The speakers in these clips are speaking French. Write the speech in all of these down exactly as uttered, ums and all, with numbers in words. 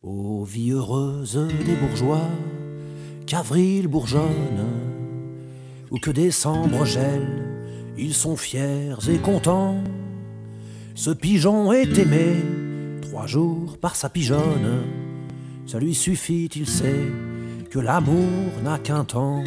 Ô vie heureuse des bourgeois, qu'avril bourgeonne, ou que décembre gèle, ils sont fiers et contents. Ce pigeon est aimé trois jours par sa pigeonne. Ça lui suffit, il sait que l'amour n'a qu'un temps.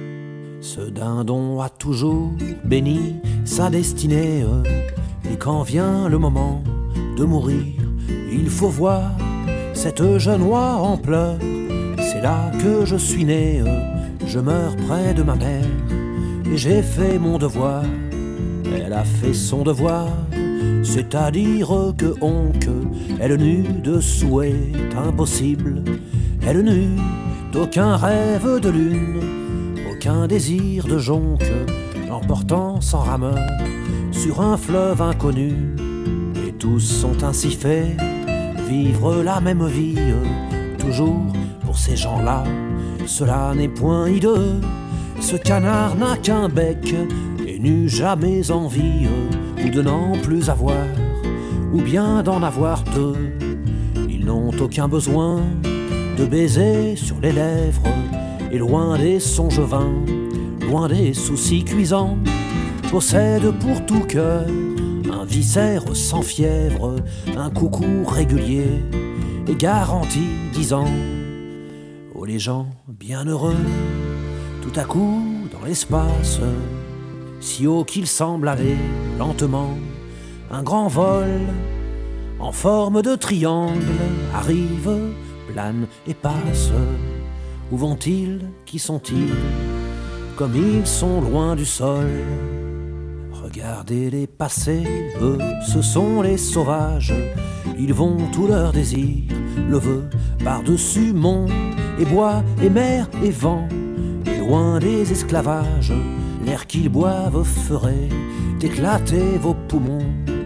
Ce dindon a toujours béni sa destinée, et quand vient le moment de mourir, il faut voir cette jeune oie en pleurs. C'est là que je suis né, je meurs près de ma mère, et j'ai fait mon devoir. Elle a fait son devoir, c'est-à-dire que honque, elle n'eut de souhait impossible, elle n'eut d'aucun rêve de lune, aucun désir de jonque, l'emportant sans rameur sur un fleuve inconnu. Et tous sont ainsi faits, vivre la même vie, toujours pour ces gens-là, cela n'est point hideux. Ce canard n'a qu'un bec et n'eut jamais envie, ou de n'en plus avoir, ou bien d'en avoir deux. Ils n'ont aucun besoin de baiser sur les lèvres, et loin des songes vains, loin des soucis cuisants, possèdent pour tout cœur un viscère sans fièvre, un coucou régulier et garanti dix ans. Oh les gens bienheureux, tout à coup dans l'espace, si haut qu'il semble aller lentement, un grand vol en forme de triangle arrive, plane et passe. Où vont-ils? Qui sont-ils? Comme ils sont loin du sol. Regardez-les passer, eux, ce sont les sauvages. Ils vont tout leur désir, le veut par-dessus monts et bois et mer et vent. Et loin des esclavages, l'air qu'ils boivent ferait éclater vos poumons.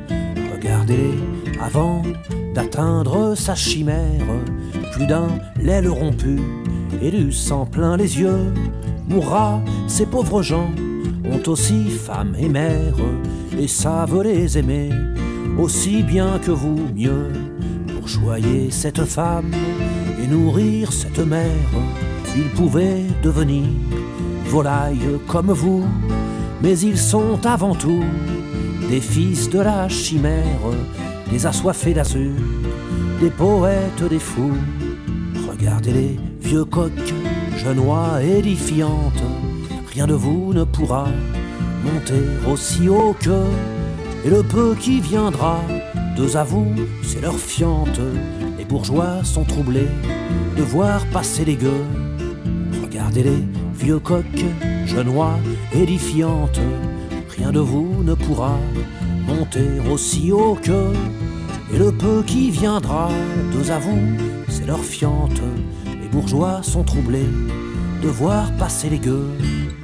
Regardez-les avant d'atteindre sa chimère, plus d'un l'aile rompue et du sang plein les yeux. Mourra, ces pauvres gens ont aussi femme et mère, et savent les aimer aussi bien que vous, mieux. Pour choyer cette femme et nourrir cette mère, ils pouvaient devenir volailles comme vous, mais ils sont avant tout des fils de la chimère, des assoiffés d'azur, des poètes, des fous. Regardez-les, vieux coqs, jeunes oies édifiantes, rien de vous ne pourra monter aussi haut que, et le peu qui viendra, deux à vous, c'est leur fiente. Les bourgeois sont troublés de voir passer les gueux. Regardez-les, vieux coqs, jeunes oies édifiantes, rien de vous ne pourra monter aussi haut que, et le peu qui viendra, deux à vous, c'est leur fiente. Les bourgeois sont troublés de voir passer les gueux.